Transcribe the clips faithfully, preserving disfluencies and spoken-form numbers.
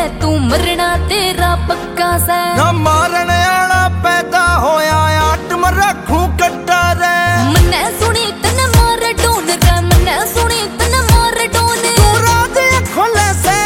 तू मरना तेरा पक्का से। ना मारने आला पैदा होया आट में रखूं कट्टा रे। मन्ने सुनी तन मार डोन रे, मन्ने सुनी तन मार डोन। तू रात खोले से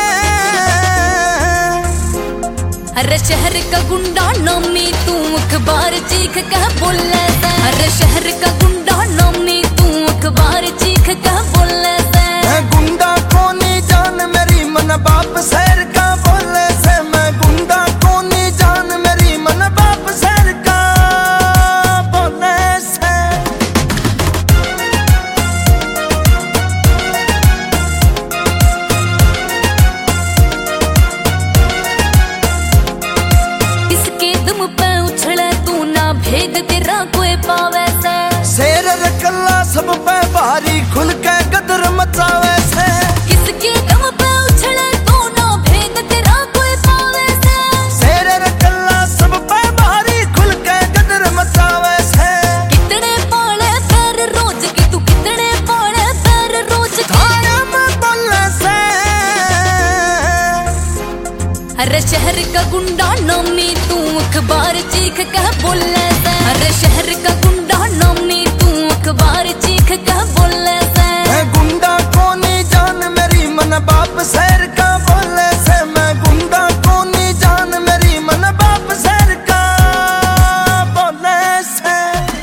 अरे शहर का गुंडा नामी तू अखबार चीख कह बोले से। अरे शहर का गुंडा नामी तू अखबार चीख कह बोले से। मैं गुंडा कोनी जान मेरी मन बाप शहर का बोले से। मैं गुंडा कोनी जान मेरी मन बाप शहर का बोले से। किसके दम पे उछले तू ना भेद तेरा कोई पावे से। शेर रकल्ला सब पे भारी खुल के गदर मचावे से। किसके दम पे उछले तू ना भेद तेरा कोई पावे से। शेर रकल्ला सब पे भारी खुल के गदर मचावे से। कितने पाले पैर रोज की तू कितने पाले पैर रोज की। थाने में बोले से अरे शहर का गुंडा नामी तू अखबार चीख कह बोले से। अरे शहर का गुंडा नामी तू अखबार चीख कह बोले से। मैं गुंडा कोनी जान मेरी मन बाप शहर का बोले से। मैं गुंडा कोनी जान मेरी मन बाप शहर का बोले से।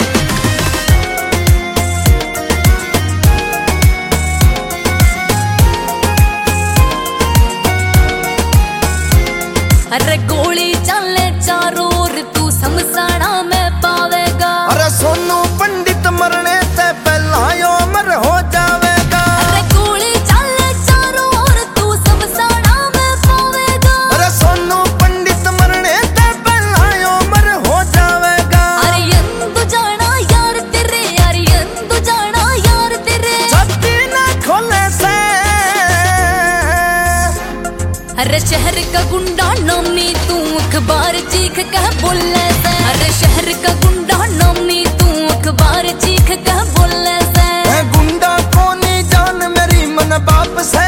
अरे गोली चले चारों ओर तू समसाना में पावेगा। अरे सोनू पंडित मरने से पहला यो अमर हो जावेगा। अरे गोली चले चारों ओर तू समसाना में पावेगा। अरे सोनू पंडित मरने से पहला यो अमर हो जावेगा। अरे यंदु जाना यार तेरे, अरे यंदु जाना यार तेरे। छत्ती न खोले से अरे शहर का गुंडा नामी तू अखबार चीख कह बोले से। अरे शहर का गुंडा नामी तू अखबार चीख कह बोले से। मैं गुंडा कोनी जान मेरी मन बाप से।